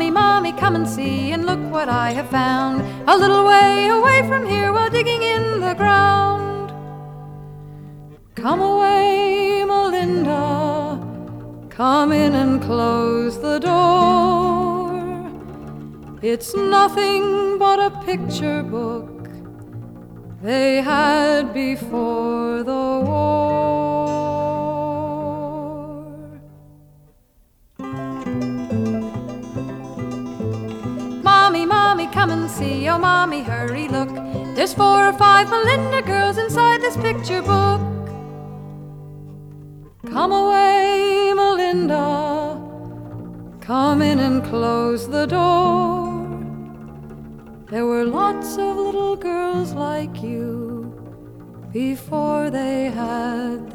Mommy, Mommy, come and see, and look what I have found, a little way away from here while digging in the ground. Come away, Melinda, come in and close the door. It's nothing but a picture book they had before the war. Mommy, Mommy, come and see, oh Mommy, hurry, look, there's 4 or 5 Melinda girls inside this picture book. Come away, Melinda, come in and close the door. There were lots of little girls like you before they had